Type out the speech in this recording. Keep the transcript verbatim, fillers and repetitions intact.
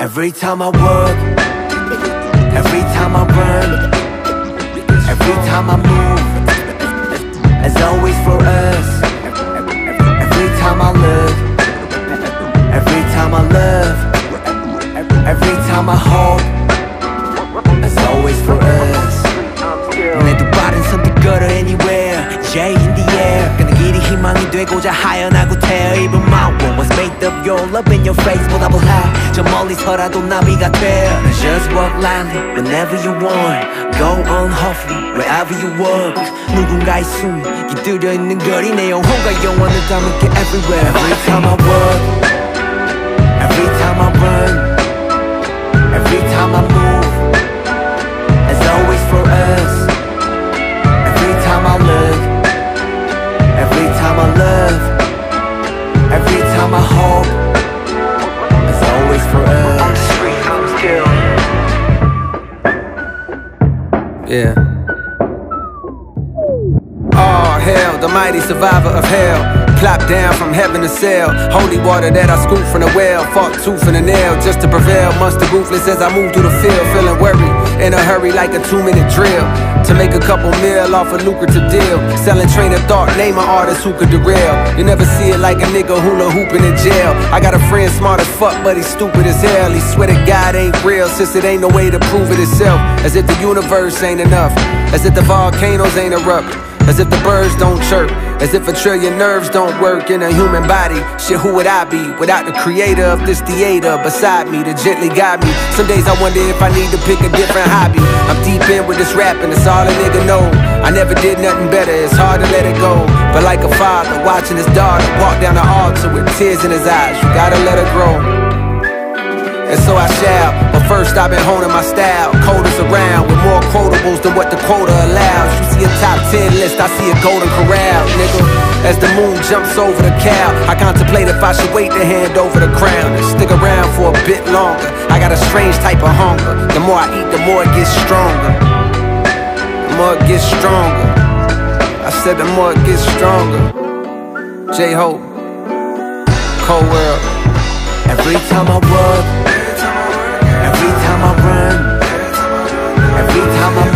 Every time I work, every time I run, every time I move, as always for us. Every time I look, every time I love, every time I hope, as always for us. 내두 발은 선뜻 걸어 anywhere, J in the air. 가는 길이 희망이 되고자 하연하고 태어. Even my world was made of your love in your face. 보다 볼 high, 저 멀리서라도 나비가 돼. Just walk lightly whenever you want. Go on hopefully wherever you walk. 누군가의 숨이 깃들여 있는 거리. 내 영혼과 영원을 담을게 everywhere. Every time I walk, every time I run, every time I move, as always for us. Every time I look, every time I love, every time I hope, as always for us. On the street, I'm still. Yeah. Oh hell, the mighty survivor of hell. Plop down from heaven to sail. Holy water that I scooped from the well. Fought tooth and a nail just to prevail. Monster ruthless as I move through the field. Feeling worried, in a hurry like a two minute drill. To make a couple mil off a lucrative deal. Selling train of thought, name an artist who could derail. You never see it like a nigga hula hooping in jail. I got a friend smart as fuck but he's stupid as hell. He swear to God ain't real since it ain't no way to prove it itself. As if the universe ain't enough. As if the volcanoes ain't erupt. As if the birds don't chirp. As if a trillion nerves don't work in a human body. Shit, who would I be without the creator of this theater beside me to gently guide me? Some days I wonder if I need to pick a different hobby. I'm deep in with this rapping, that's all a nigga know. I never did nothing better, it's hard to let it go. But like a father watching his daughter walk down the altar with tears in his eyes, you gotta let her grow. And so I shall, but first I've been honing my style. Coders around with more quotables than what the quota allows. You see a top ten list, I see a golden corral, nigga. As the moon jumps over the cow, I contemplate if I should wait to hand over the crown and stick around for a bit longer. I got a strange type of hunger. The more I eat, the more it gets stronger. The more it gets stronger. I said the more it gets stronger. J-Hope, Cold World. Every time I work, every time I run, every time I